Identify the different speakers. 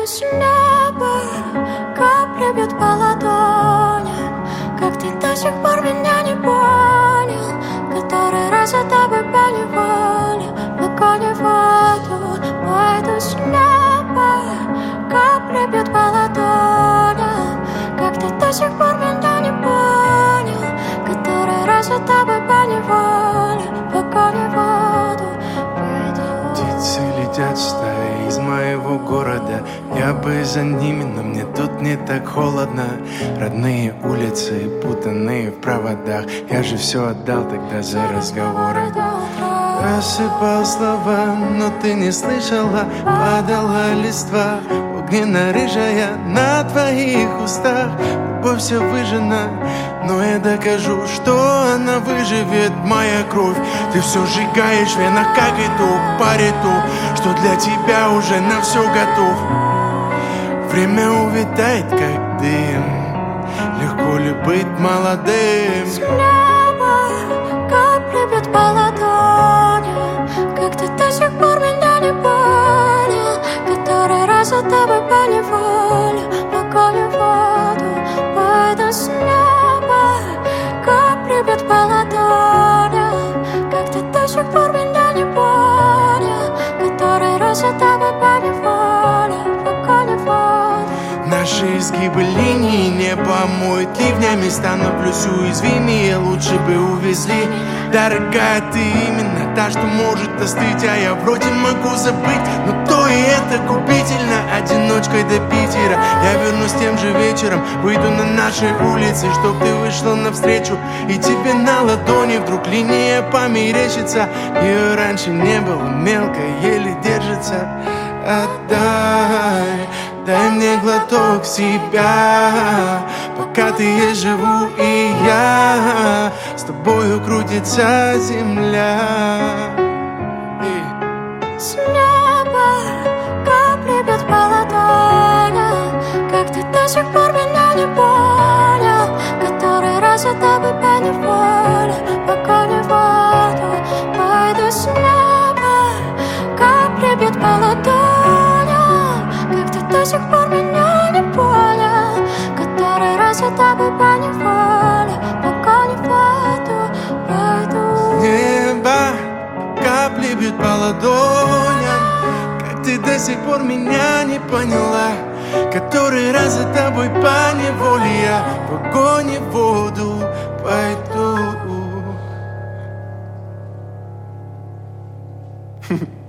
Speaker 1: Пойду с неба, капли бьют по ладоням. Как ты до сих пор меня не понял? Который раз за тобой поневоле погоню воду. Пойду с неба, капли бьют по ладоням. Как ты до сих пор меня не понял? Который раз за тобой поневоле погоню воду.
Speaker 2: Птицы летят стаи из моего города. Я бы за ними, но мне тут не так холодно. Родные улицы, путанные в проводах. Я же все отдал тогда за разговоры. Рассыпал слова, но ты не слышала. Падала листва, огненно-рыжая на твоих устах. Любовь вся выжжена, но я докажу, что она выживет, моя кровь. Ты все сжигаешь в венах, как итог, париту, что для тебя уже на все готов. Время увитает, как дым. Легко ли быть молодым?
Speaker 1: С неба капли бьют по ладони. Как ты до сих пор меня не понял? Который раз за тобой поневоле погоню воду. Пойду с неба, капли бьют по ладони. Как ты до сих пор меня не понял? Который раз за тобой поневоле погоню воду.
Speaker 2: Наши изгибы линии не помоют ливнями. Становлюсь уязвимее, лучше бы увезли. Дорогая, ты именно та, что может остыть. А я вроде могу забыть, но то и это губительно. Одиночкой до Питера я вернусь тем же вечером. Выйду на наши улицы, чтоб ты вышла навстречу. И тебе на ладони вдруг линия померещится. Ее раньше не было, мелко, еле держится. Отдай, дай мне глоток себя. Пока ты есть, живу и я. С тобою крутится земля.
Speaker 1: С неба капли бьют по ладоням. Как ты до сих пор меня не понял? Который раз за тобой поневоле погоню воду. Пойду с неба, капли бьют по ладоням. Как ты до сих пор меня не понял? Который раз за тобой поневоле погоню воду. Пойду
Speaker 2: С неба капли бьют по ладоням. Как ты до сих пор меня не поняла? Который раз за тобой поневоле я в огонь и воду пойду.